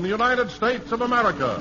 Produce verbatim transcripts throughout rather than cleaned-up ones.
the United States of America.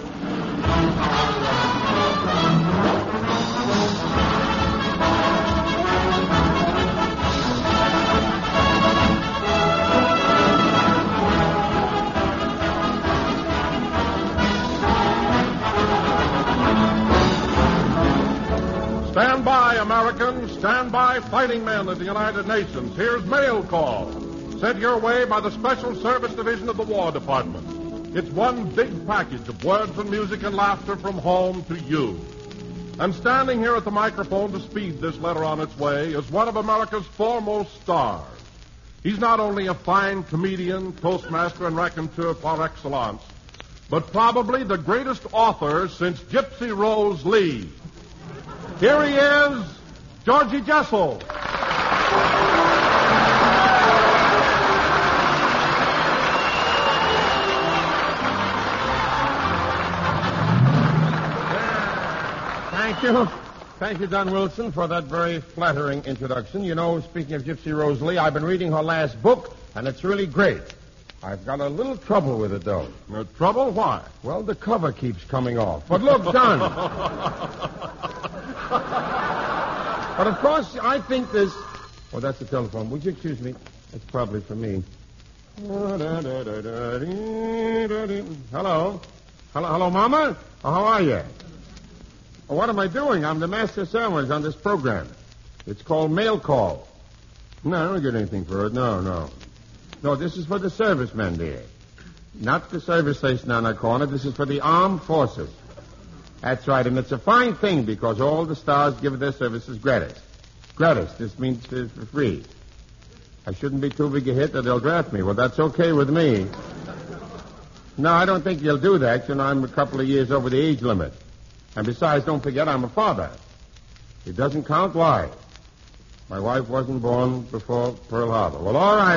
Stand by, Americans. Stand by, fighting men of the United Nations. Here's Mail Call, sent your way by the Special Service Division of the War Department. It's one big package of words and music and laughter from home to you. And standing here at the microphone to speed this letter on its way is one of America's foremost stars. He's not only a fine comedian, toastmaster, and raconteur par excellence, but probably the greatest author since Gypsy Rose Lee. Here he is, Georgie Jessel. Thank you. Thank you, Don Wilson, for that very flattering introduction. You know, speaking of Gypsy Rose Lee, I've been reading her last book, and it's really great. I've got a little trouble with it, though. Uh, trouble? Why? Well, the cover keeps coming off. But look, Don. But, of course, I think this... Oh, that's the telephone. Would you excuse me? It's probably for me. Hello? Hello? Hello, Mama? Oh, how are you? Oh, what am I doing? I'm the master of ceremonies on this program. It's called Mail Call. No, I don't get anything for it. No, no. No, this is for the servicemen, dear. Not the service station on our corner. This is for the armed forces. That's right, and it's a fine thing because all the stars give their services gratis. Gratis. This means uh, for free. I shouldn't be too big a hit or they'll draft me. Well, that's okay with me. No, I don't think you'll do that. You know, I'm a couple of years over the age limit. And besides, don't forget, I'm a father. It doesn't count. Why? My wife wasn't born before Pearl Harbor. Well, all right,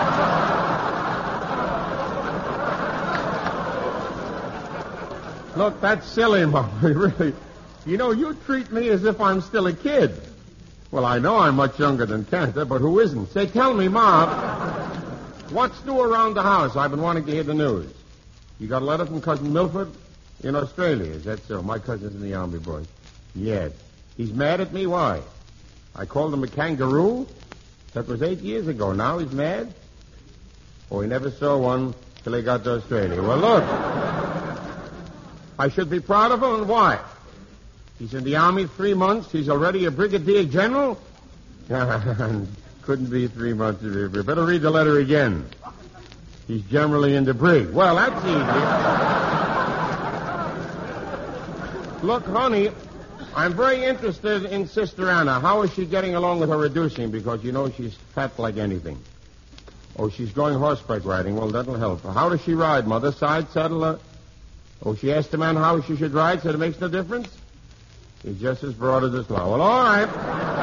Mom. Look, that's silly, Mom. Really. You know, you treat me as if I'm still a kid. Well, I know I'm much younger than Cantor, but who isn't? Say, tell me, Mom, what's new around the house? I've been wanting to hear the news. You got a letter from Cousin Milford? In Australia, is that so? My cousin's in the Army, boy. Yes. He's mad at me? Why? I called him a kangaroo? That was eight years ago. Now he's mad? Oh, he never saw one till he got to Australia. Well, look. I should be proud of him, and why? He's in the Army three months. He's already a brigadier general? Couldn't be three months. Better read the letter again. He's generally in the brig. Well, that's easy. Look, honey, I'm very interested in Sister Anna. How is she getting along with her reducing? Because, you know, she's fat like anything. Oh, she's going horseback riding. Well, that'll help her. How does she ride, Mother? Side, saddle? Uh... Oh, she asked the man how she should ride, said it makes no difference? He's just as broad as his low. Well, all right.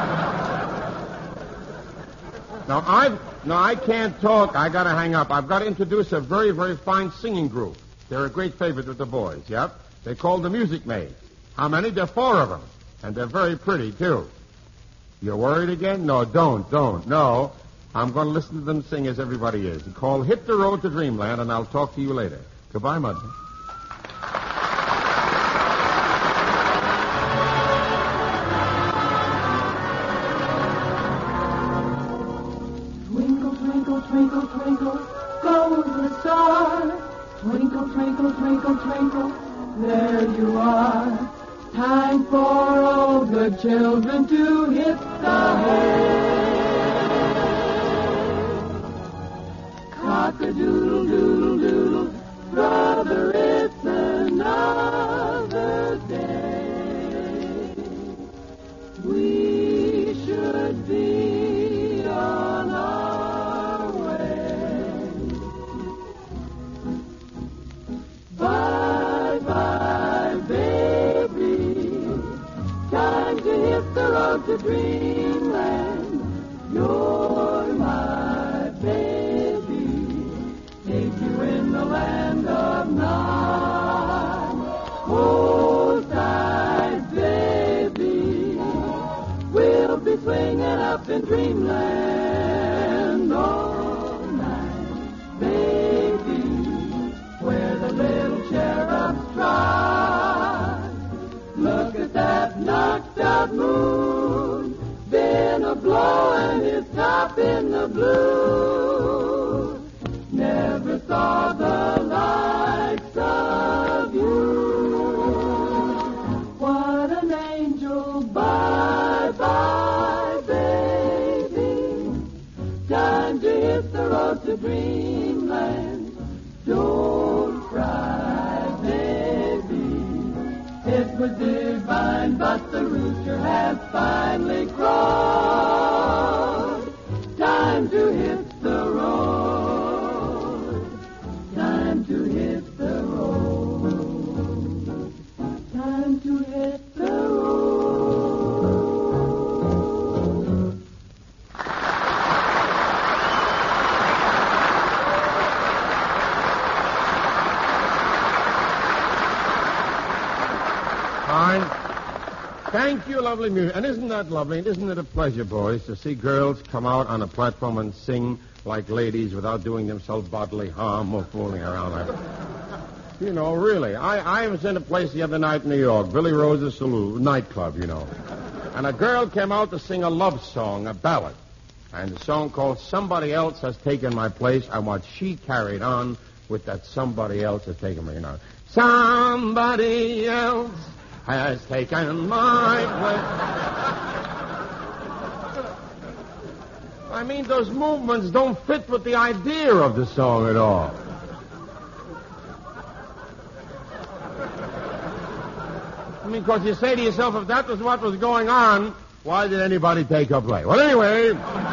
Now, I no, I can't talk. I got to hang up. I've got to introduce a very, very fine singing group. They're a great favorite with the boys, yep. They're called the Music Maids. How many? There are four of them. And they're very pretty, too. You're worried again? No, don't, don't. No. I'm going to listen to them sing as everybody is. It's called Hit the Road to Dreamland, and I'll talk to you later. Goodbye, Mother. Twinkle, twinkle, twinkle, twinkle, goes the star. Twinkle, twinkle, twinkle, twinkle, there you are. Time for all good children to hit the hay. Cock-a-doodle-doodle-doodle, brother, it's another day. We should be on our way. Bye-bye, baby. Time to hit the road to dreamland. You're my baby. Take you in the land of nine. Hold tight, baby. We'll be swinging up in dreamland all night, baby. Where the moon, been a blowing his top in the blue. Never saw the likes of you. What an angel, bye bye, baby. Time to hit the road to dreamland. Don't cry, baby. It was divine, but the rooster has finally crowed. Time to hit the road. Time to hit the road. Time to hit the road. Fine. Thank you, lovely music. And isn't that lovely? And isn't it a pleasure, boys, to see girls come out on a platform and sing like ladies without doing themselves bodily harm or fooling around like that? You know, really. I, I was in a place the other night in New York, Billy Rose's Saloon, nightclub, you know. And a girl came out to sing a love song, a ballad. And the song called Somebody Else Has Taken My Place, and what she carried on with that somebody else has taken me, you know. Somebody else has taken my place. I mean, those movements don't fit with the idea of the song at all. I mean, because you say to yourself, if that was what was going on, why did anybody take her place? Well, anyway,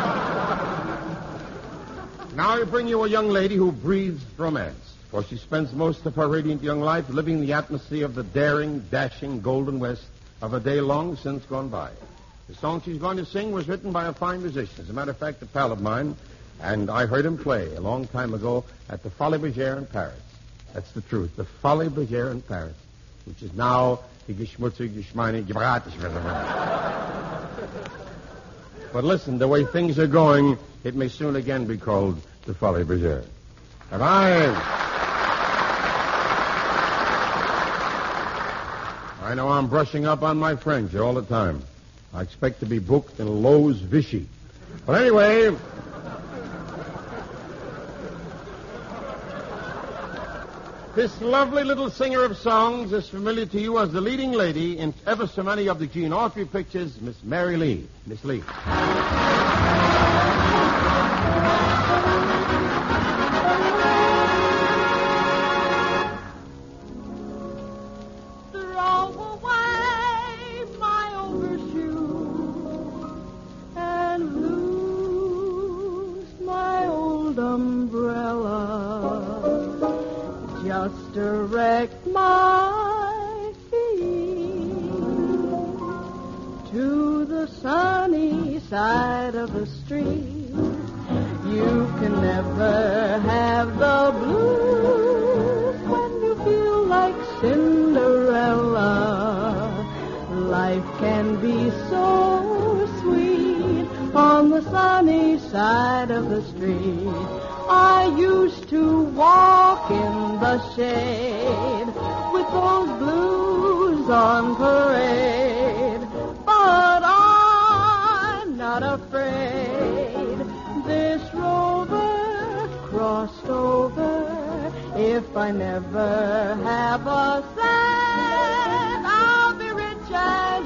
now I bring you a young lady who breathes romance. For she spends most of her radiant young life living the atmosphere of the daring, dashing Golden West of a day long since gone by. The song she's going to sing was written by a fine musician. As a matter of fact, a pal of mine, and I heard him play a long time ago at the Folies Bergère in Paris. That's the truth, the Folies Bergère in Paris, which is now the Geschmutzig, Geschmeine, Gebratis. But listen, the way things are going, it may soon again be called the Folies Bergère. And I... I know I'm brushing up on my French all the time. I expect to be booked in Lowe's Vichy. But anyway, this lovely little singer of songs is familiar to you as the leading lady in ever so many of the Gene Autry pictures, Miss Mary Lee. Miss Lee. Direct my feet to the sunny side of the street. You can never have the blues when you feel like Cinderella. Life can be so sweet on the sunny side of the street. I used to walk in the shade with those blues on parade, but I'm not afraid. This rover crossed over. If I never have a cent, I'll be rich as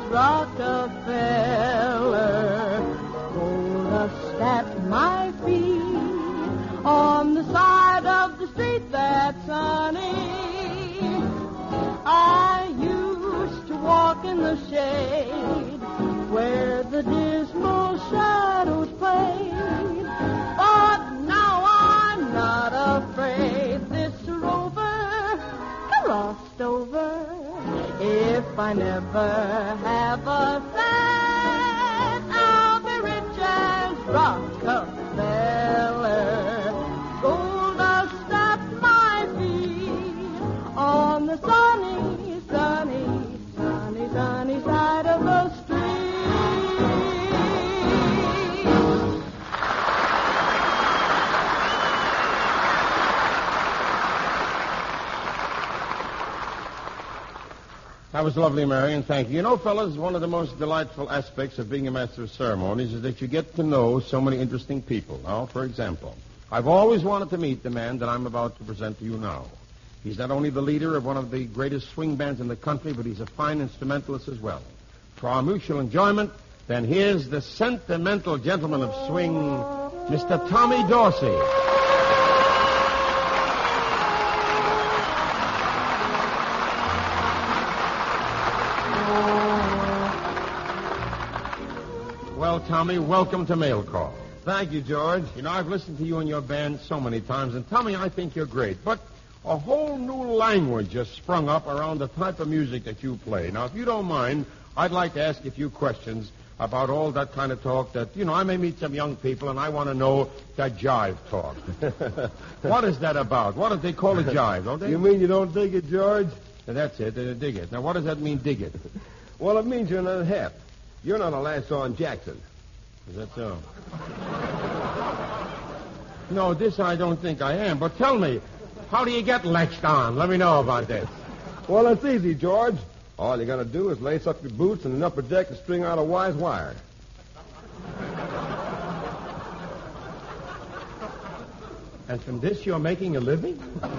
Rockefeller. Gold dust at my feet on the side of the street that's sunny. I used to walk in the shade where the dismal shadows played, but now I'm not afraid. This rover crossed over. If I never have a cent, I'll be rich as Rockefeller. Gold dust at my feet on the sunny, sunny, sunny, sunny side of the street. That was lovely, Marion. Thank you. You know, fellas, one of the most delightful aspects of being a master of ceremonies is that you get to know so many interesting people. Now, for example, I've always wanted to meet the man that I'm about to present to you now. He's not only the leader of one of the greatest swing bands in the country, but he's a fine instrumentalist as well. For our mutual enjoyment, then here's the sentimental gentleman of swing, Mister Tommy Dorsey. Well, Tommy, welcome to Mail Call. Thank you, George. You know, I've listened to you and your band so many times, and Tommy, I think you're great. But a whole new language has sprung up around the type of music that you play. Now, if you don't mind, I'd like to ask you a few questions about all that kind of talk that, you know, I may meet some young people, and I want to know that jive talk. What is that about? What do they call it jive, don't they? You mean you don't dig it, George? That's it, uh, dig it. Now, what does that mean, dig it? Well, it means you're not hep. You're not a Lance-on Jackson. Is that so? No, this I don't think I am. But tell me, how do you get latched on? Let me know about this. Well, it's easy, George. All you got to do is lace up your boots in an upper deck and string out a wise wire. And from this you're making a living?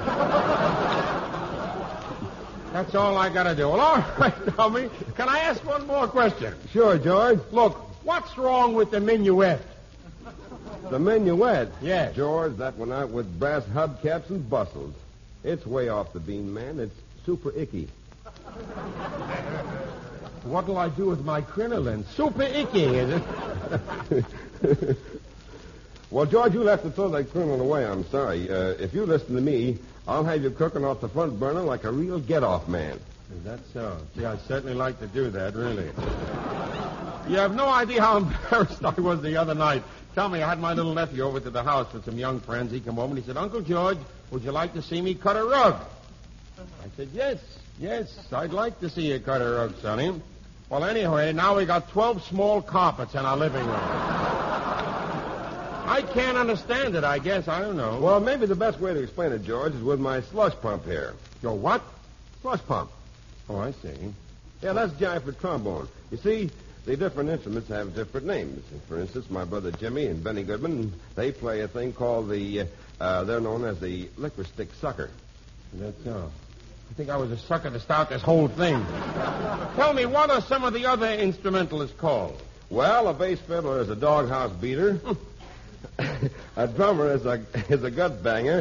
That's all I got to do. Well, all right, Tommy. Can I ask one more question? Sure, George. Look, what's wrong with the minuet? The minuet? Yes. George, that one out with brass hubcaps and bustles. It's way off the beam, man. It's super icky. What'll I do with my crinoline? Super icky, is it? Well, George, you'll have to throw that crinoline away. I'm sorry. Uh, if you listen to me, I'll have you cooking off the front burner like a real get-off man. Is that so? Gee, I'd certainly like to do that, really. You have no idea how embarrassed I was the other night. Tell me, I had my little nephew over to the house with some young friends. He came over and he said, Uncle George, would you like to see me cut a rug? I said, yes, yes, I'd like to see you cut a rug, Sonny. Well, anyway, now we got twelve small carpets in our living room. I can't understand it, I guess. I don't know. Well, maybe the best way to explain it, George, is with my slush pump here. Your what? Slush pump. Oh, I see. Yeah, that's jive for trombone. You see, the different instruments have different names. For instance, my brother Jimmy and Benny Goodman, they play a thing called the, uh, they're known as the liquor stick sucker. That's so. I think I was a sucker to start this whole thing. Tell me, what are some of the other instrumentalists called? Well, a bass fiddler is a doghouse beater. A drummer is a is a gut banger.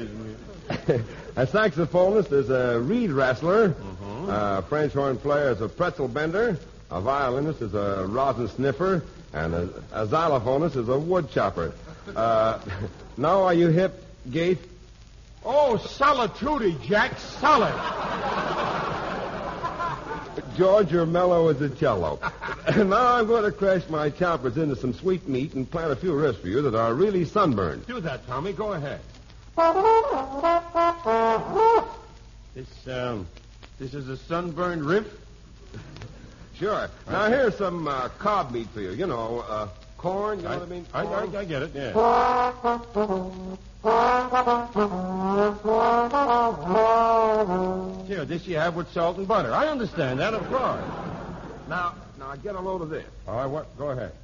A saxophonist is a reed wrestler. Mm-hmm. A French horn player is a pretzel bender. A violinist is a rosin sniffer. And a, a xylophonist is a wood chopper. Uh, now are you hip, Gate? Oh, solitude, Jack, solid. George, you're mellow as a cello. Now I'm going to crash my choppers into some sweet meat and plant a few riffs for you that are really sunburned. Do that, Tommy. Go ahead. This, um, this is a sunburned riff? Sure. Now here's some uh, cob meat for you. You know, uh, corn, you know I, what I mean? I, Corn. I, I get it, yeah. Here, this you have with salt and butter. I understand that, of course. Now, now get a load of this. All right, what? Go ahead.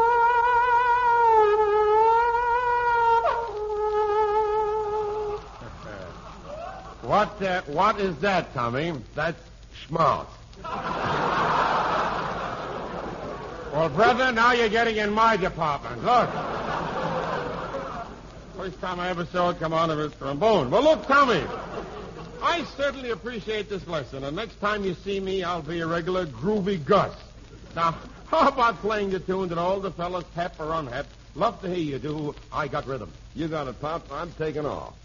What, uh, what is that, Tommy? That's schmaltz. Well, brother, now you're getting in my department. Look. First time I ever saw it come out of his trombone. Well, look, Tommy, I certainly appreciate this lesson, and next time you see me, I'll be a regular groovy Gus. Now, how about playing the tune that all the fellas, hep or unhep, love to hear you do, I Got Rhythm? You got it, Pop. I'm taking off.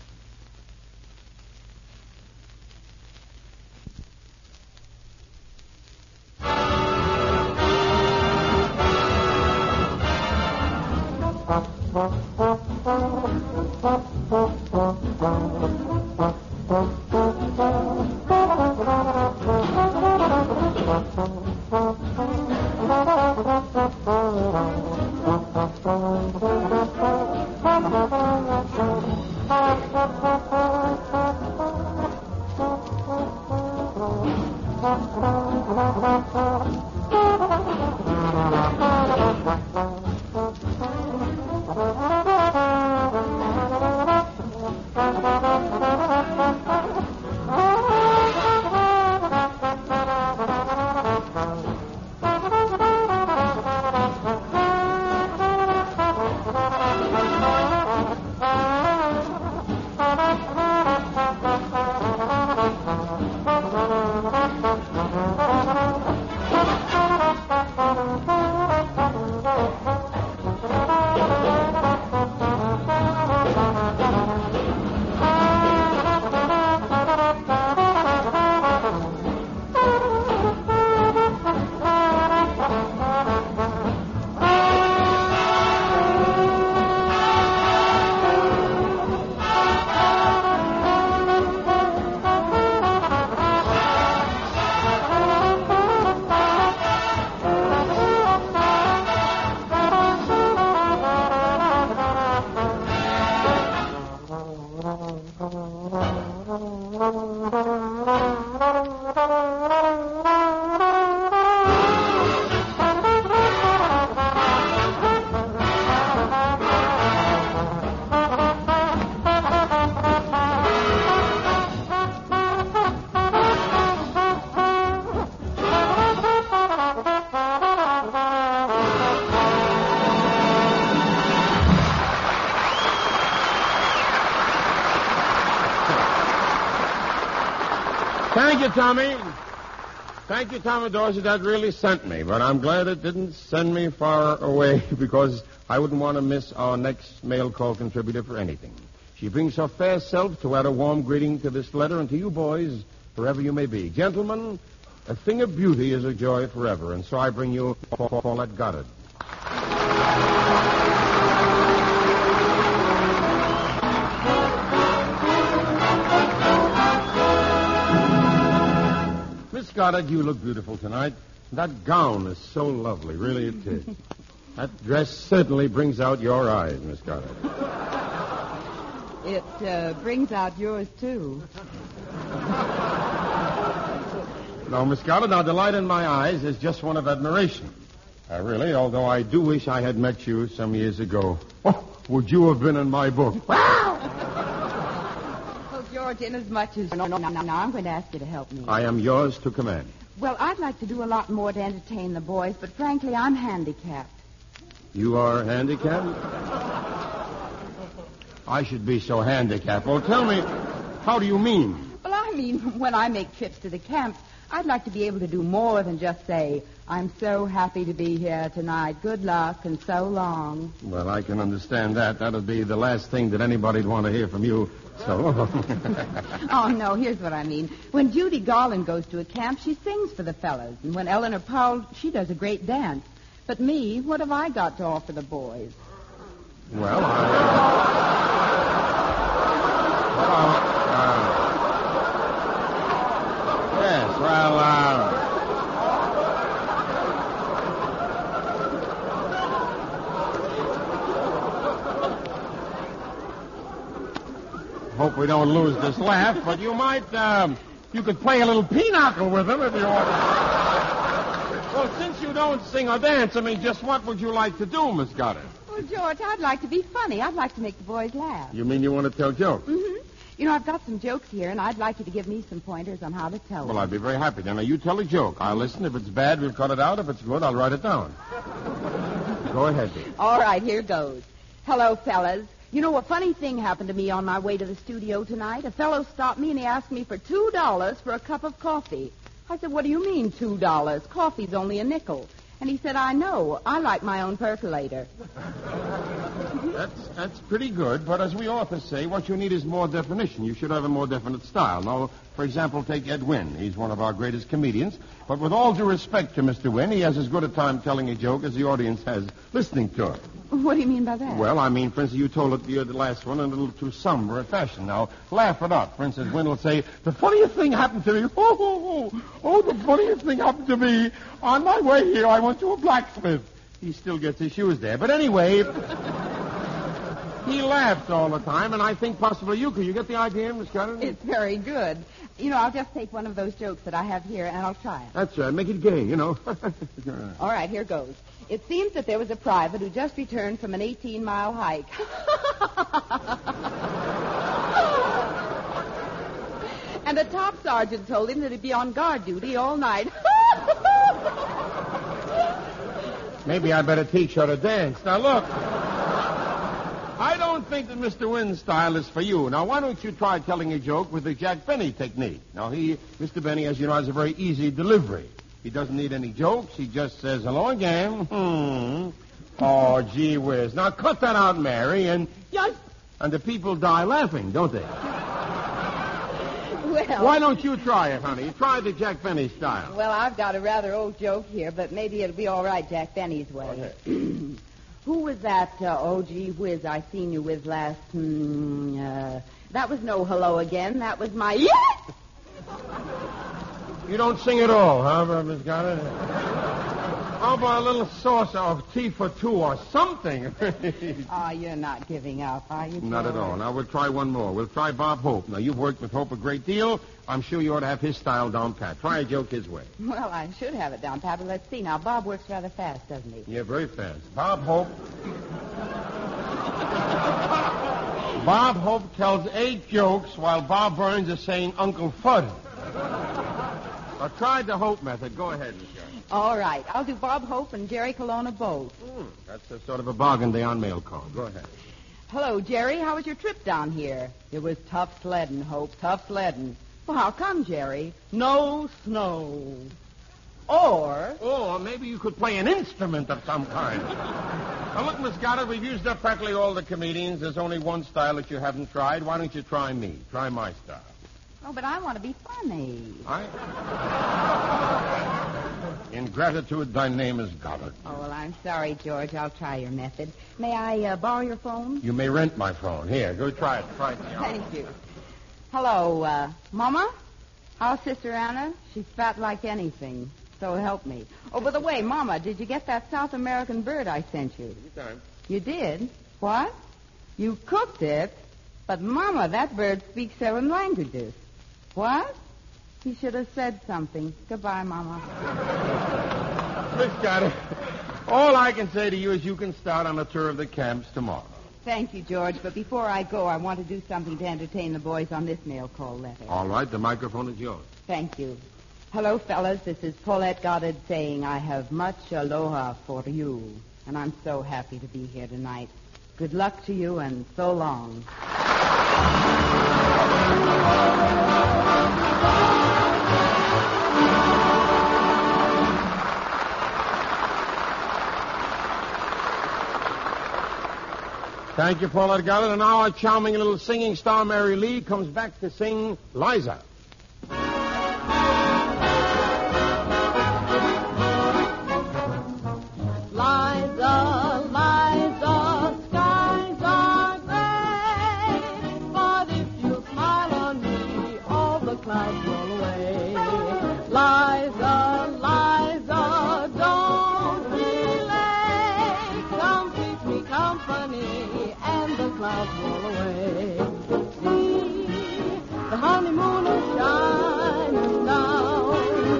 Thank you, Tommy. Thank you, Tommy Dorsey. That really sent me, but I'm glad it didn't send me far away because I wouldn't want to miss our next mail call contributor for anything. She brings her fair self to add a warm greeting to this letter and to you boys, wherever you may be. Gentlemen, a thing of beauty is a joy forever, and so I bring you Paulette Goddard. Miss Goddard, you look beautiful tonight. That gown is so lovely, really it is. That dress certainly brings out your eyes, Miss Goddard. It uh, brings out yours, too. No, Miss Goddard, now the light in my eyes is just one of admiration. Uh, really, although I do wish I had met you some years ago. Oh, would you have been in my book? Oh, George, inasmuch as... No, no, no, no, I'm going to ask you to help me. I am yours to command. Well, I'd like to do a lot more to entertain the boys, but frankly, I'm handicapped. You are handicapped? I should be so handicapped. Well, tell me, how do you mean? Well, I mean, when I make trips to the camps, I'd like to be able to do more than just say, I'm so happy to be here tonight. Good luck and so long. Well, I can understand that. That'd be the last thing that anybody'd want to hear from you. So. Oh, no, here's what I mean. When Judy Garland goes to a camp, she sings for the fellas. And when Eleanor Powell, she does a great dance. But me, what have I got to offer the boys? Well, I... Well, uh... Yes, well, uh... hope we don't lose this laugh, but you might, um... you could play a little pinochle with them if you want. Well, since you don't sing or dance, I mean, just what would you like to do, Miss Goddard? Well, George, I'd like to be funny. I'd like to make the boys laugh. You mean you want to tell jokes? Mm-hmm. You know, I've got some jokes here, and I'd like you to give me some pointers on how to tell them. Well, I'd be very happy. Now, you tell a joke. I'll listen. If it's bad, we'll cut it out. If it's good, I'll write it down. Go ahead, dear. All right, here goes. Hello, fellas. You know, a funny thing happened to me on my way to the studio tonight. A fellow stopped me, and he asked me for two dollars for a cup of coffee. I said, what do you mean, two dollars? Coffee's only a nickel. And he said, I know. I like my own percolator. That's that's pretty good, but as we authors say, what you need is more definition. You should have a more definite style. Now, for example, take Ed Wynn. He's one of our greatest comedians. But with all due respect to Mister Wynn, he has as good a time telling a joke as the audience has listening to it. What do you mean by that? Well, I mean, for instance, you told it the, the last one in a little too somber a fashion. Now, laugh it up. For instance, Wynn will say, the funniest thing happened to me. Oh, oh, oh, oh, the funniest thing happened to me. On my way here, I went to a blacksmith. He still gets his shoes there. But anyway... He laughs all the time, and I think possibly you could. You get the idea, Miss Carter? It's very good. You know, I'll just take one of those jokes that I have here, and I'll try it. That's right. Make it gay, you know. All right, here goes. It seems that there was a private who just returned from an eighteen-mile hike. And the top sergeant told him that he'd be on guard duty all night. Maybe I better teach her to dance. Now, look. I don't think that Mister Wynn's style is for you. Now, why don't you try telling a joke with the Jack Benny technique? Now, he, Mister Benny, as you know, has a very easy delivery. He doesn't need any jokes. He just says, hello again. Hmm. Oh, gee whiz. Now, cut that out, Mary, and yes. And the people die laughing, don't they? Well, why don't you try it, honey? Try the Jack Benny style. Well, I've got a rather old joke here, but maybe it'll be all right Jack Benny's way. Okay. Who was that, uh, oh, gee whiz, I seen you with last... Hmm, uh, that was no hello again. That was my... Yes! You don't sing at all, huh, Miss Carter? How about a little saucer of tea for two or something? Oh, you're not giving up, are you, Not at all. Now, we'll try one more. We'll try Bob Hope. Now, you've worked with Hope a great deal. I'm sure you ought to have his style down pat. Try a joke his way. Well, I should have it down pat, but let's see. Now, Bob works rather fast, doesn't he? Yeah, very fast. Bob Hope... Bob Hope tells eight jokes while Bob Burns is saying Uncle Fudd. I tried the Hope method. Go ahead, Miss Carter. All right. I'll do Bob Hope and Jerry Colonna both. Mm, that's a sort of a bargain day on mail call. Go ahead. Hello, Jerry. How was your trip down here? It was tough sledding, Hope. Tough sledding. Well, how come, Jerry? No snow. Or... Or maybe you could play an instrument of some kind. Now, look, Miss Carter, we've used up practically all the comedians. There's only one style that you haven't tried. Why don't you try me? Try my style. Oh, but I want to be funny. I... In gratitude, thy name is Goddard. Oh, well, I'm sorry, George. I'll try your method. May I uh, borrow your phone? You may rent my phone. Here, go try it. Try it. Thank you. Hello, uh, Mama? How's Sister Anna? She's fat like anything. So help me. Oh, by the way, Mama, did you get that South American bird I sent you? Anytime. You did? What? You cooked it? But, Mama, that bird speaks seven languages. What? You should have said something. Goodbye, Mama. Miss Carter, all I can say to you is you can start on a tour of the camps tomorrow. Thank you, George. But before I go, I want to do something to entertain the boys on this mail call letter. All right, the microphone is yours. Thank you. Hello, fellas. This is Paulette Goddard saying I have much aloha for you. And I'm so happy to be here tonight. Good luck to you and so long. Thank you, Paulette Goddard. And now our charming little singing star, Mary Lee, comes back to sing Liza. Liza, Liza, skies are gray, but if you smile on me, all the clouds roll away. Liza, Liza, don't delay, come keep me company, and the clouds roll away. See, the honeymoon is shining down.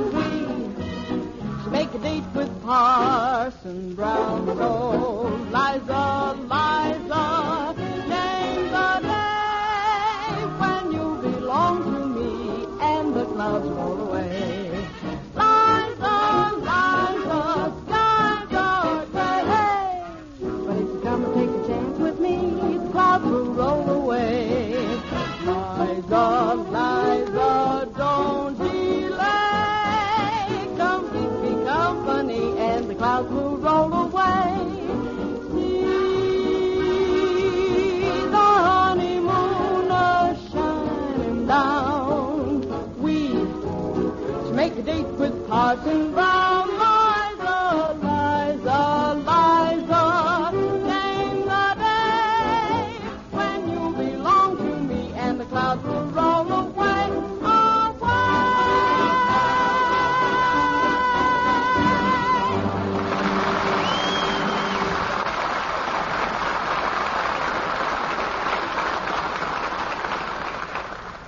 We make a date with Parson Brown. So, Liza, Liza, name the day when you belong to me and the clouds roll away. Liza, Liza, skies are gray, but if you come and take a chance with me, the clouds will roll away. Liza, Liza, don't delay, come keep me company and the clouds will roll away. See,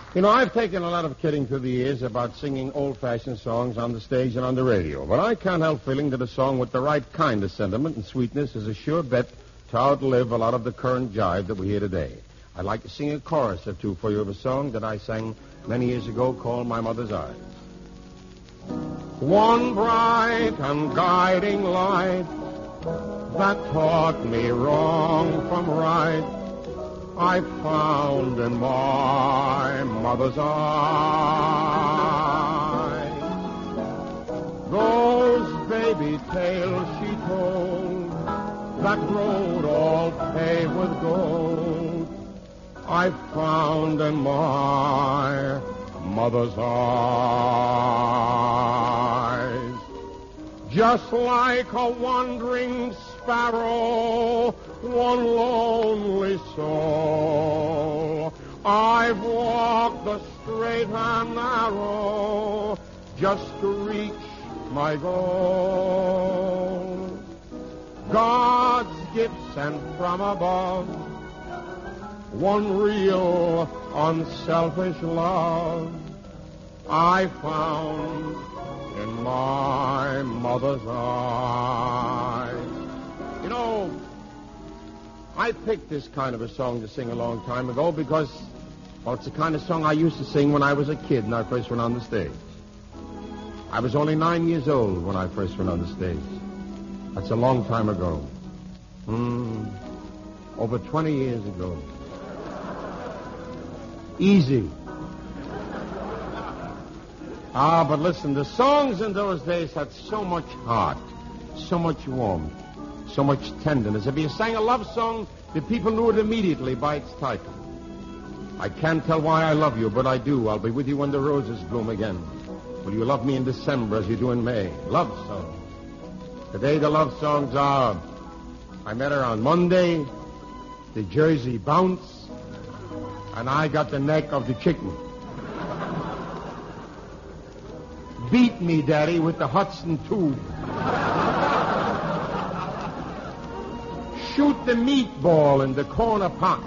You know, I've taken a lot of kidding through the years about singing old-fashioned songs on the stage and on the radio, but I can't help feeling that a song with the right kind of sentiment and sweetness is a sure bet to outlive a lot of the current jive that we hear today. I'd like to sing a chorus or two for you of a song that I sang many years ago called My Mother's Eyes. One bright and guiding light that taught me wrong from right I found in my mother's eyes. Those baby tales she told that road all paved with gold I found in my mother's eyes. Just like a wandering sparrow, one lonely soul, I've walked the straight and narrow just to reach my goal. God's gift sent from above, one real unselfish love I found in my mother's eyes. You know, I picked this kind of a song to sing a long time ago because, well, it's the kind of song I used to sing when I was a kid and I first went on the stage. I was only nine years old when I first went on the stage. That's a long time ago. Hmm, over twenty years ago. Easy. Ah, but listen, the songs in those days had so much heart, so much warmth, so much tenderness. If you sang a love song, the people knew it immediately by its title. I can't tell why I love you, but I do. I'll be with you when the roses bloom again. Will you love me in December as you do in May? Love songs. Today the love songs are, I met her on Monday, the Jersey Bounce, and I got the neck of the chicken. Beat me, Daddy, with the Hudson tube. Shoot the meatball in the corner pocket.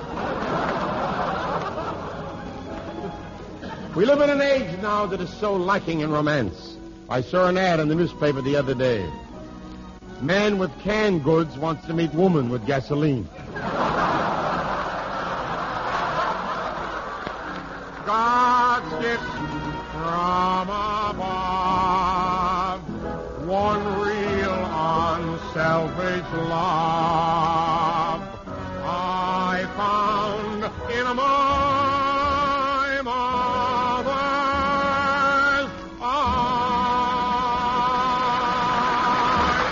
We live in an age now that is so lacking in romance. I saw an ad in the newspaper the other day. Man with canned goods wants to meet woman with gasoline. God's gift from above, one real unselfish love I found in my mother's eyes.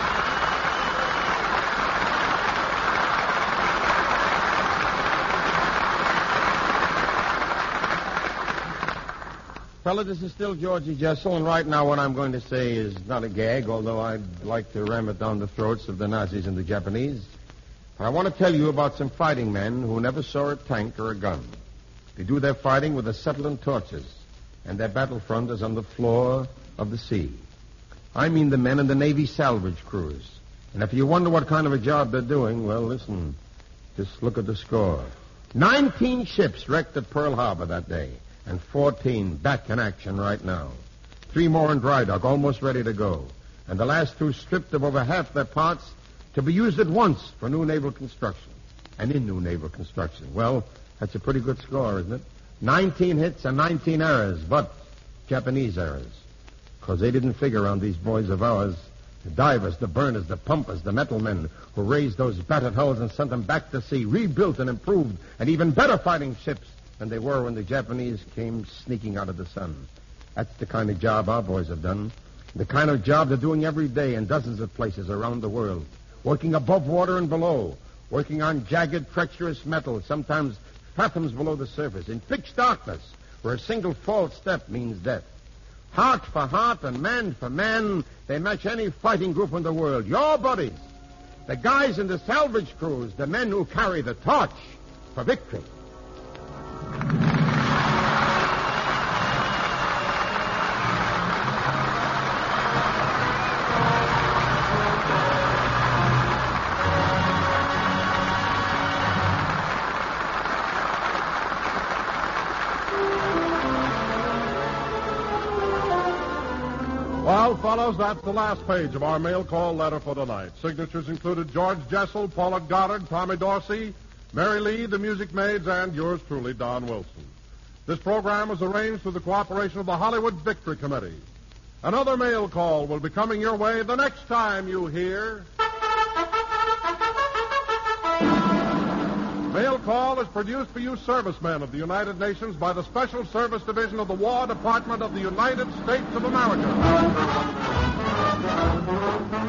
Fella, this is still Georgie Jessel, and right now what I'm going to say is not a gag, although I'd like to ram it down the throats of the Nazis and the Japanese. But I want to tell you about some fighting men who never saw a tank or a gun. They do their fighting with acetylene torches, and their battlefront is on the floor of the sea. I mean the men in the Navy salvage crews. And if you wonder what kind of a job they're doing, well, listen, just look at the score. Nineteen ships wrecked at Pearl Harbor that day, and fourteen back in action right now. Three more in dry dock, almost ready to go. And the last two stripped of over half their parts to be used at once for new naval construction. And in new naval construction. Well, that's a pretty good score, isn't it? Nineteen hits and nineteen errors, but Japanese errors. Because they didn't figure on these boys of ours, the divers, the burners, the pumpers, the metal men who raised those battered hulls and sent them back to sea, rebuilt and improved, and even better fighting ships than they were when the Japanese came sneaking out of the sun. That's the kind of job our boys have done. The kind of job they're doing every day in dozens of places around the world. Working above water and below. Working on jagged, treacherous metal, sometimes fathoms below the surface. In pitch darkness, where a single false step means death. Heart for heart and man for man, they match any fighting group in the world. Your buddies. The guys in the salvage crews, the men who carry the torch for victory. fellows, that's the last page of our mail call letter for tonight. Signatures included George Jessel, Paula Goddard, Tommy Dorsey, Mary Lee, the Music Maids, and yours truly, Don Wilson. This program was arranged through the cooperation of the Hollywood Victory Committee. Another mail call will be coming your way the next time you hear... Mail Call is produced for you servicemen of the United Nations by the Special Service Division of the War Department of the United States of America.